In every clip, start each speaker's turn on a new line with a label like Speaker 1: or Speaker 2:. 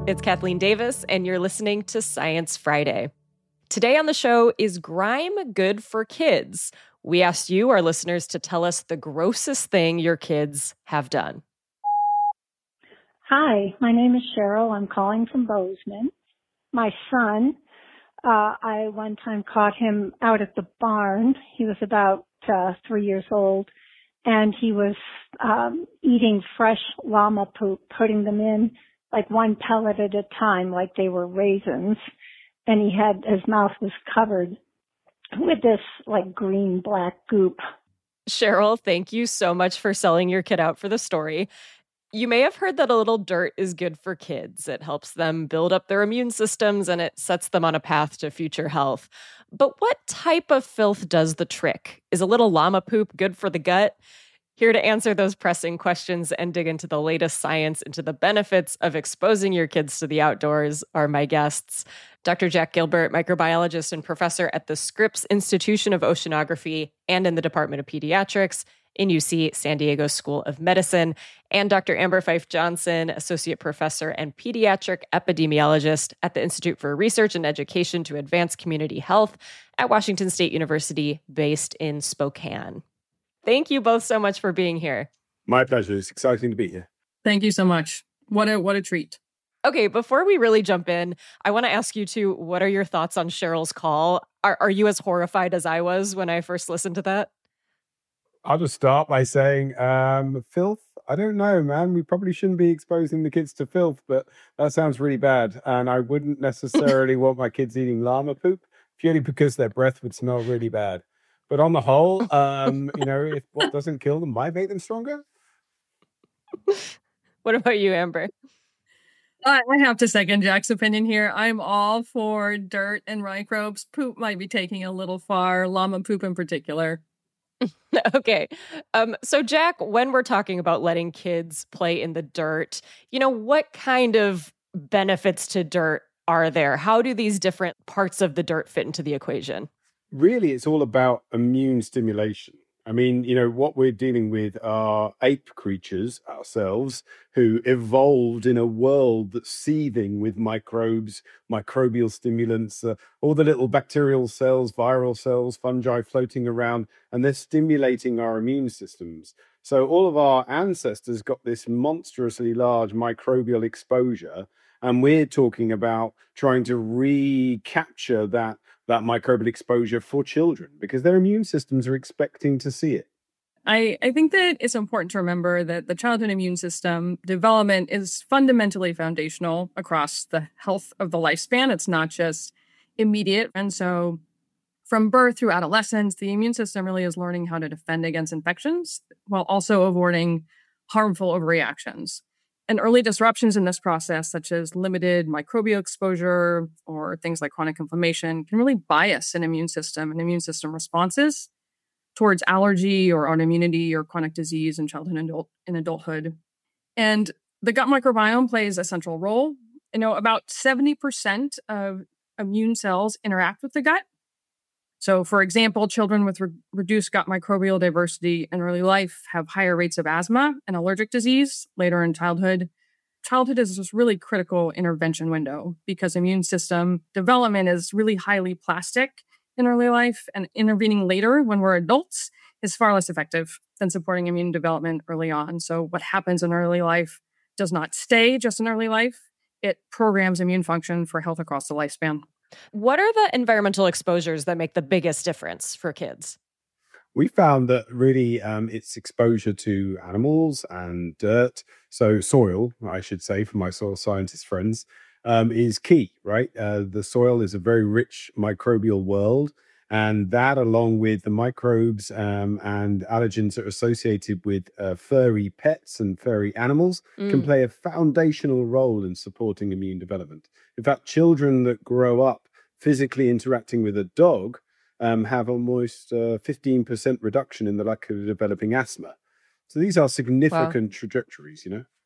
Speaker 1: It's Kathleen Davis, and you're listening to Science Friday. Today on the show, is grime good for kids? We asked you, our listeners, to tell us the grossest thing your kids have done.
Speaker 2: Hi, my name is Cheryl. I'm calling from Bozeman. My son, I one time caught him out at the barn. He was about 3 years old, and he was eating fresh llama poop, putting them in like one pellet at a time, like they were raisins. And his mouth was covered with this like green black goop.
Speaker 1: Cheryl, thank you so much for selling your kid out for the story. You may have heard that a little dirt is good for kids. It helps them build up their immune systems and it sets them on a path to future health. But what type of filth does the trick? Is a little llama poop good for the gut? Here to answer those pressing questions and dig into the latest science into the benefits of exposing your kids to the outdoors are my guests. Dr. Jack Gilbert, microbiologist and professor at the Scripps Institution of Oceanography and in the Department of Pediatrics in UC San Diego School of Medicine, and Dr. Amber Fife Johnson, associate professor and pediatric epidemiologist at the Institute for Research and Education to Advance Community Health at Washington State University, based in Spokane. Thank you both so much for being here.
Speaker 3: My pleasure. It's exciting to be here.
Speaker 4: Thank you so much. What a treat.
Speaker 1: Okay, before we really jump in, I want to ask you two, what are your thoughts on Cheryl's call? Are you as horrified as I was when I first listened to that?
Speaker 3: I'll just start by saying, filth? I don't know, man. We probably shouldn't be exposing the kids to filth, but that sounds really bad. And I wouldn't necessarily want my kids eating llama poop, purely because their breath would smell really bad. But on the whole, if what doesn't kill them might make them stronger.
Speaker 1: What about you, Amber?
Speaker 4: I have to second Jack's opinion here. I'm all for dirt and microbes. Poop might be taking a little far, llama poop in particular.
Speaker 1: Okay. So Jack, when we're talking about letting kids play in the dirt, what kind of benefits to dirt are there? How do these different parts of the dirt fit into the equation?
Speaker 3: Really, it's all about immune stimulation. I mean, what we're dealing with are ape creatures ourselves who evolved in a world that's seething with microbes, microbial stimulants, all the little bacterial cells, viral cells, fungi floating around, and they're stimulating our immune systems. So all of our ancestors got this monstrously large microbial exposure, and we're talking about trying to recapture that microbial exposure for children because their immune systems are expecting to see it.
Speaker 4: I think that it's important to remember that the childhood immune system development is fundamentally foundational across the health of the lifespan. It's not just immediate. And so from birth through adolescence, the immune system really is learning how to defend against infections while also avoiding harmful overreactions. And early disruptions in this process, such as limited microbial exposure or things like chronic inflammation, can really bias an immune system and immune system responses towards allergy or autoimmunity or chronic disease in childhood and adulthood. And the gut microbiome plays a central role. About 70% of immune cells interact with the gut. So, for example, children with reduced gut microbial diversity in early life have higher rates of asthma and allergic disease later in childhood. Childhood is this really critical intervention window because immune system development is really highly plastic in early life, and intervening later when we're adults is far less effective than supporting immune development early on. So what happens in early life does not stay just in early life. It programs immune function for health across the lifespan.
Speaker 1: What are the environmental exposures that make the biggest difference for kids?
Speaker 3: We found that really it's exposure to animals and dirt, so soil, I should say, for my soil scientist friends, is key, right? The soil is a very rich microbial world, and that along with the microbes and allergens that are associated with furry pets and furry animals can play a foundational role in supporting immune development. In fact, children that grow up physically interacting with a dog have almost 15% reduction in the likelihood of developing asthma. So these are significant trajectories,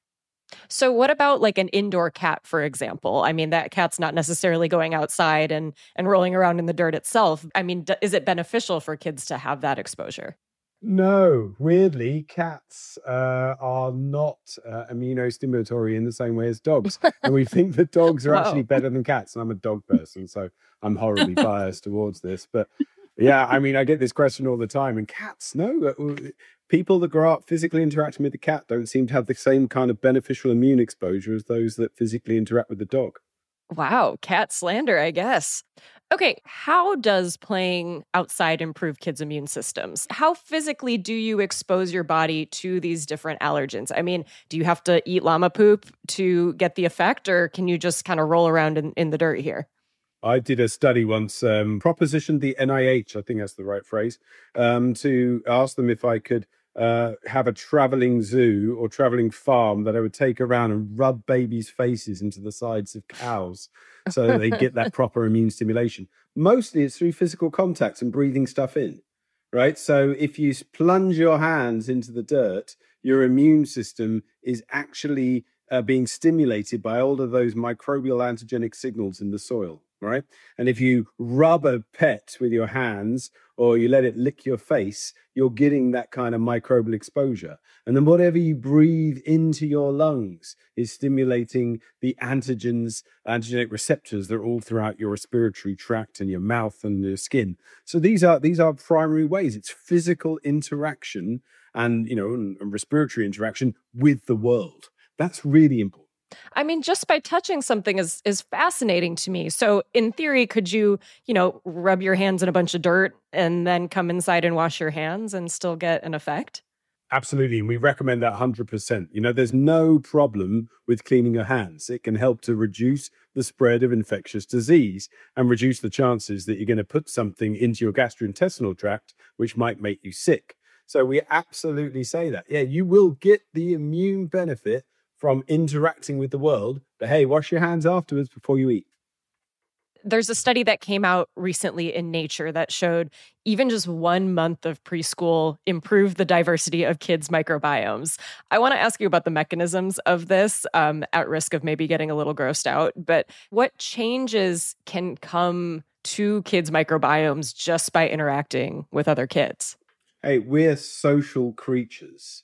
Speaker 1: So what about like an indoor cat, for example? I mean, that cat's not necessarily going outside and rolling around in the dirt itself. I mean, is it beneficial for kids to have that exposure?
Speaker 3: No, weirdly, cats are not immunostimulatory in the same way as dogs. And we think that dogs are actually
Speaker 1: Whoa.
Speaker 3: better than cats. And I'm a dog person, so I'm horribly biased towards this. But yeah, I mean, I get this question all the time. And cats, no, people that grow up physically interacting with the cat don't seem to have the same kind of beneficial immune exposure as those that physically interact with the dog.
Speaker 1: Wow, cat slander, I guess. Okay, how does playing outside improve kids' immune systems? How physically do you expose your body to these different allergens? I mean, do you have to eat llama poop to get the effect, or can you just kind of roll around in the dirt here?
Speaker 3: I did a study once, propositioned the NIH, I think that's the right phrase, to ask them if I could have a traveling zoo or traveling farm that I would take around and rub babies' faces into the sides of cows so that they get that proper immune stimulation. Mostly it's through physical contact and breathing stuff in, right? So if you plunge your hands into the dirt, your immune system is actually being stimulated by all of those microbial antigenic signals in the soil, right? And if you rub a pet with your hands or you let it lick your face, you're getting that kind of microbial exposure. And then whatever you breathe into your lungs is stimulating the antigenic receptors that are all throughout your respiratory tract and your mouth and your skin. So these are primary ways. It's physical interaction and respiratory interaction with the world. That's really important.
Speaker 1: I mean, just by touching something is fascinating to me. So, in theory, could you, rub your hands in a bunch of dirt and then come inside and wash your hands and still get an effect?
Speaker 3: Absolutely. And we recommend that 100%. There's no problem with cleaning your hands. It can help to reduce the spread of infectious disease and reduce the chances that you're going to put something into your gastrointestinal tract, which might make you sick. So we absolutely say that. Yeah, you will get the immune benefit from interacting with the world, but hey, wash your hands afterwards before you eat.
Speaker 1: There's a study that came out recently in Nature that showed even just 1 month of preschool improved the diversity of kids' microbiomes. I want to ask you about the mechanisms of this, at risk of maybe getting a little grossed out, but what changes can come to kids' microbiomes just by interacting with other kids?
Speaker 3: Hey, we're social creatures.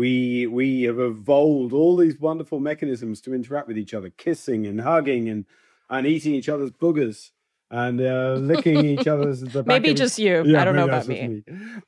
Speaker 3: We have evolved all these wonderful mechanisms to interact with each other, kissing and hugging and eating each other's boogers and licking each other's the back
Speaker 1: Maybe
Speaker 3: of
Speaker 1: just you.
Speaker 3: Yeah,
Speaker 1: I don't know
Speaker 3: maybe
Speaker 1: about
Speaker 3: that's just
Speaker 1: me.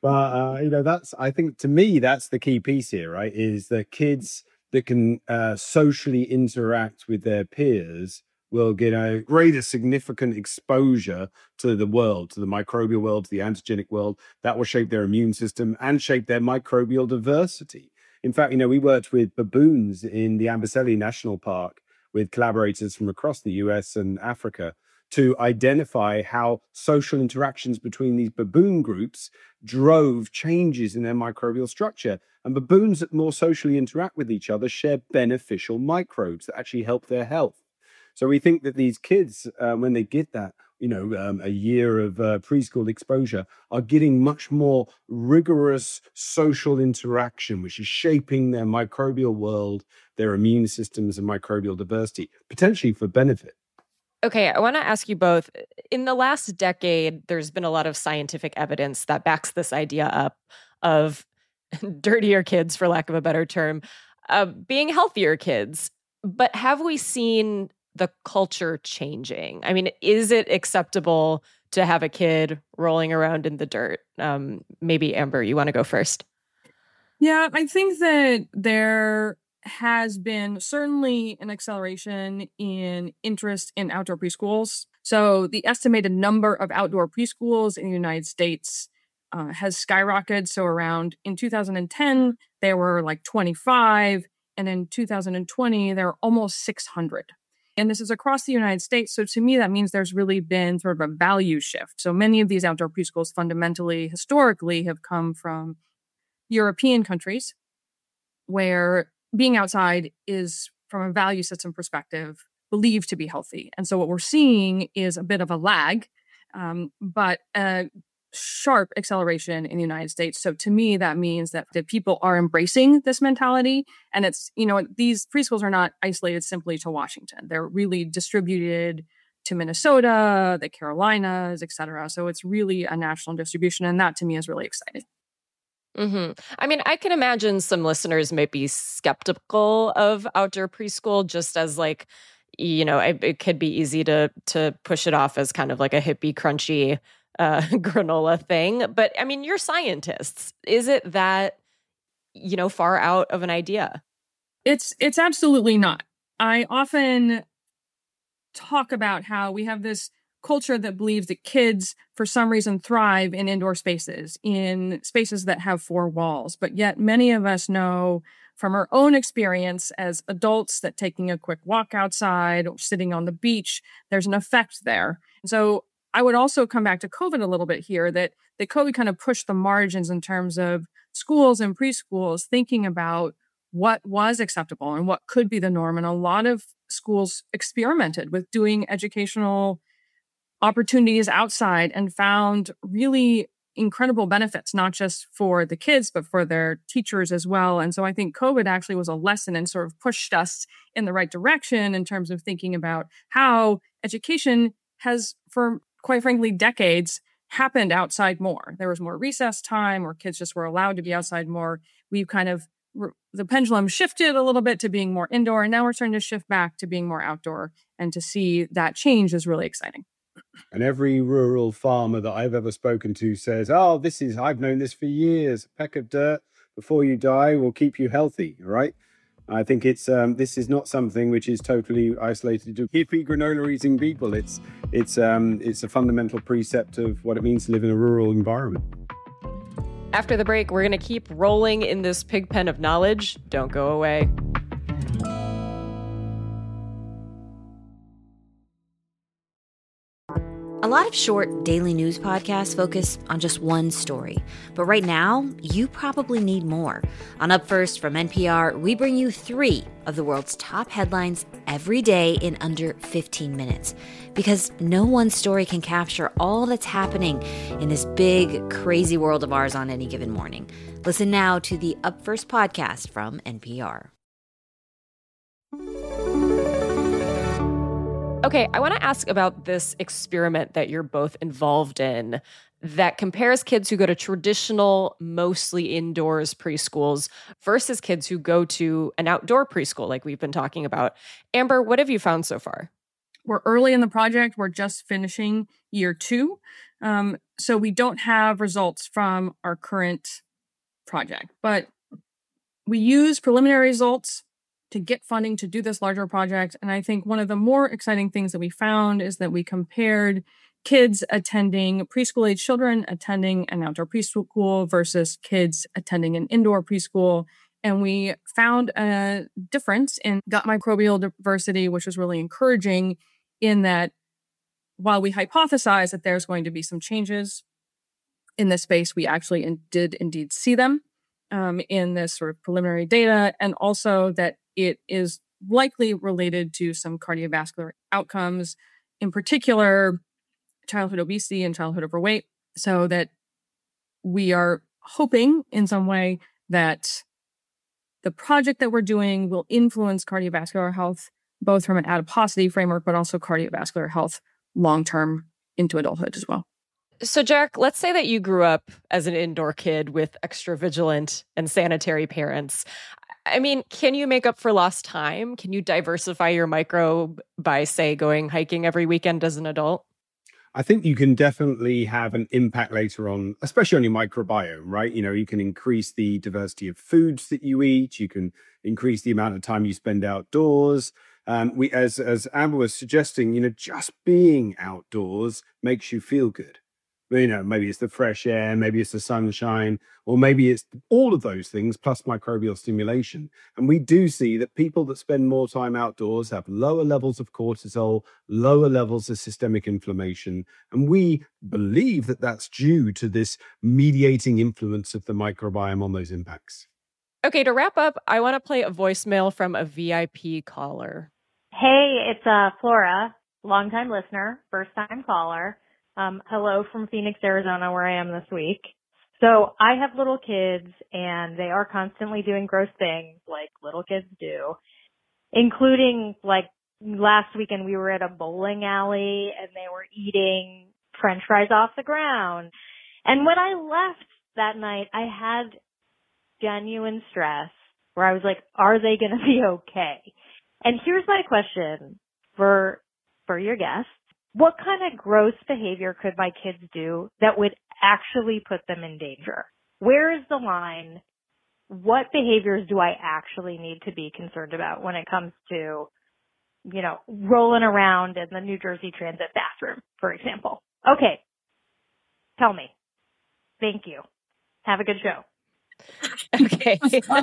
Speaker 3: But that's, I think, to me, that's the key piece here, right? Is the kids that can socially interact with their peers will get a greater significant exposure to the world, to the microbial world, to the antigenic world. That will shape their immune system and shape their microbial diversity. In fact, we worked with baboons in the Amboseli National Park with collaborators from across the US and Africa to identify how social interactions between these baboon groups drove changes in their microbial structure. And baboons that more socially interact with each other share beneficial microbes that actually help their health. So we think that these kids, when they get that, a year of preschool exposure, are getting much more rigorous social interaction, which is shaping their microbial world, their immune systems and microbial diversity, potentially for benefit.
Speaker 1: Okay, I want to ask you both. In the last decade, there's been a lot of scientific evidence that backs this idea up of dirtier kids, for lack of a better term, being healthier kids. But have we seen the culture changing? I mean, is it acceptable to have a kid rolling around in the dirt? Maybe Amber, you want to go first?
Speaker 4: Yeah, I think that there has been certainly an acceleration in interest in outdoor preschools. So the estimated number of outdoor preschools in the United States has skyrocketed. So in 2010, there were like 25, and in 2020, there are almost 600. And this is across the United States. So to me, that means there's really been sort of a value shift. So many of these outdoor preschools fundamentally, historically, have come from European countries where being outside is, from a value system perspective, believed to be healthy. And so what we're seeing is a bit of a lag, but a sharp acceleration in the United States. So to me, that means that people are embracing this mentality. And it's, these preschools are not isolated simply to Washington. They're really distributed to Minnesota, the Carolinas, et cetera. So it's really a national distribution. And that to me is really exciting.
Speaker 1: I mean, I can imagine some listeners might be skeptical of outdoor preschool just as like, it could be easy to push it off as kind of like a hippie, crunchy granola thing. But I mean, you're scientists. Is it that, far out of an idea?
Speaker 4: It's absolutely not. I often talk about how we have this culture that believes that kids, for some reason, thrive in indoor spaces, in spaces that have four walls. But yet many of us know from our own experience as adults that taking a quick walk outside or sitting on the beach, there's an effect there. So I would also come back to COVID a little bit here, that COVID kind of pushed the margins in terms of schools and preschools thinking about what was acceptable and what could be the norm. And a lot of schools experimented with doing educational opportunities outside and found really incredible benefits, not just for the kids, but for their teachers as well. And so I think COVID actually was a lesson and sort of pushed us in the right direction in terms of thinking about how education has, for quite frankly, decades, happened outside more. There was more recess time, or kids just were allowed to be outside more. We've kind of, the pendulum shifted a little bit to being more indoor, and now we're starting to shift back to being more outdoor. And to see that change is really exciting.
Speaker 3: And every rural farmer that I've ever spoken to says, oh, I've known this for years. A peck of dirt before you die will keep you healthy, right? I think it's this is not something which is totally isolated to hippie granola eating people. It's a fundamental precept of what it means to live in a rural environment.
Speaker 1: After the break, we're going to keep rolling in this pig pen of knowledge. Don't go away.
Speaker 5: A lot of short daily news podcasts focus on just one story. But right now, you probably need more. On Up First from NPR, we bring you 3 of the world's top headlines every day in under 15 minutes. Because no one story can capture all that's happening in this big, crazy world of ours on any given morning. Listen now to the Up First podcast from NPR.
Speaker 1: Okay, I want to ask about this experiment that you're both involved in that compares kids who go to traditional, mostly indoors preschools versus kids who go to an outdoor preschool like we've been talking about. Amber, what have you found so far?
Speaker 4: We're early in the project. We're just finishing year 2. So we don't have results from our current project, but we use preliminary results to get funding to do this larger project. And I think one of the more exciting things that we found is that we compared kids attending preschool-age children attending an outdoor preschool versus kids attending an indoor preschool. And we found a difference in gut microbial diversity, which was really encouraging in that while we hypothesized that there's going to be some changes in this space, we actually did indeed see them in this sort of preliminary data, and also that it is likely related to some cardiovascular outcomes, in particular, childhood obesity and childhood overweight, so that we are hoping in some way that the project that we're doing will influence cardiovascular health, both from an adiposity framework, but also cardiovascular health long-term into adulthood as well.
Speaker 1: So, Jack, let's say that you grew up as an indoor kid with extra vigilant and sanitary parents. I mean, can you make up for lost time? Can you diversify your microbe by, say, going hiking every weekend as an adult?
Speaker 3: I think you can definitely have an impact later on, especially on your microbiome, right? You can increase the diversity of foods that you eat. You can increase the amount of time you spend outdoors. As Amber was suggesting, just being outdoors makes you feel good. Maybe it's the fresh air, maybe it's the sunshine, or maybe it's all of those things plus microbial stimulation. And we do see that people that spend more time outdoors have lower levels of cortisol, lower levels of systemic inflammation. And we believe that that's due to this mediating influence of the microbiome on those impacts.
Speaker 1: Okay, to wrap up, I want to play a voicemail from a VIP caller.
Speaker 6: Hey, it's Flora, longtime listener, first-time caller. Hello from Phoenix, Arizona, where I am this week. So I have little kids, and they are constantly doing gross things like little kids do, including, like, last weekend we were at a bowling alley, and they were eating French fries off the ground. And when I left that night, I had genuine stress where I was like, are they going to be okay? And here's my question for your guests. What kind of gross behavior could my kids do that would actually put them in danger? Where is the line? What behaviors do I actually need to be concerned about when it comes to, rolling around in the New Jersey Transit bathroom, for example? Okay. Tell me. Thank you. Have a good show.
Speaker 1: Okay.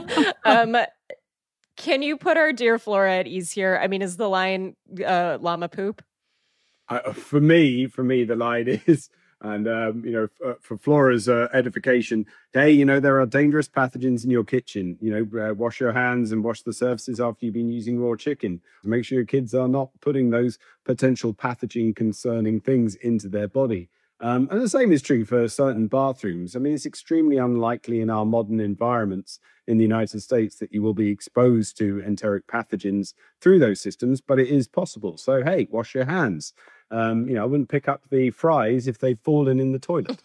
Speaker 1: Can you put our dear Flora at ease here? I mean, is the line llama poop?
Speaker 3: For me, the line is, and for Flora's edification, hey, there are dangerous pathogens in your kitchen. Wash your hands and wash the surfaces after you've been using raw chicken. Make sure your kids are not putting those potential pathogen concerning things into their body. And the same is true for certain bathrooms. I mean, it's extremely unlikely in our modern environments in the United States that you will be exposed to enteric pathogens through those systems, but it is possible. So, hey, wash your hands. I wouldn't pick up the fries if they've fallen in the toilet.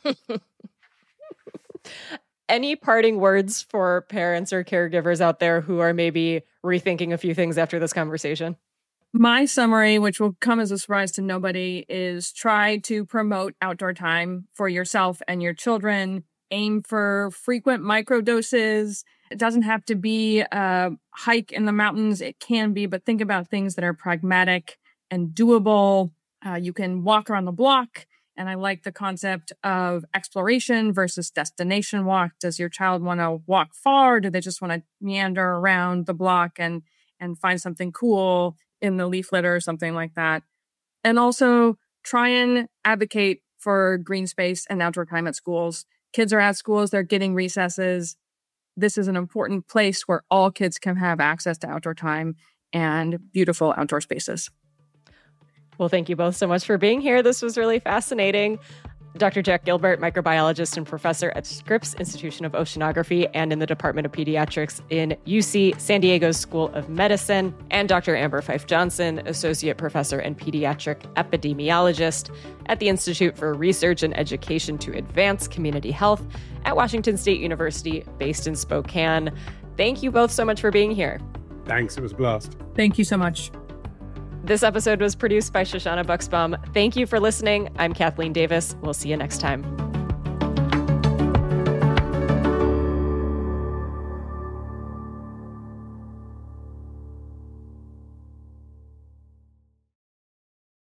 Speaker 1: Any parting words for parents or caregivers out there who are maybe rethinking a few things after this conversation?
Speaker 4: My summary, which will come as a surprise to nobody, is try to promote outdoor time for yourself and your children. Aim for frequent microdoses. It doesn't have to be a hike in the mountains. It can be, but think about things that are pragmatic and doable. You can walk around the block. And I like the concept of exploration versus destination walk. Does your child want to walk far? Or do they just want to meander around the block and find something cool in the leaf litter or something like that? And also try and advocate for green space and outdoor time at schools. Kids are at schools, they're getting recesses. This is an important place where all kids can have access to outdoor time and beautiful outdoor spaces.
Speaker 1: Well, thank you both so much for being here. This was really fascinating. Dr. Jack Gilbert, microbiologist and professor at Scripps Institution of Oceanography and in the Department of Pediatrics in UC San Diego's School of Medicine, and Dr. Amber Fife Johnson, associate professor and pediatric epidemiologist at the Institute for Research and Education to Advance Community Health at Washington State University, based in Spokane. Thank you both so much for being here.
Speaker 3: Thanks. It was a blast.
Speaker 4: Thank you so much.
Speaker 1: This episode was produced by Shoshana Buxbaum. Thank you for listening. I'm Kathleen Davis. We'll see you next time.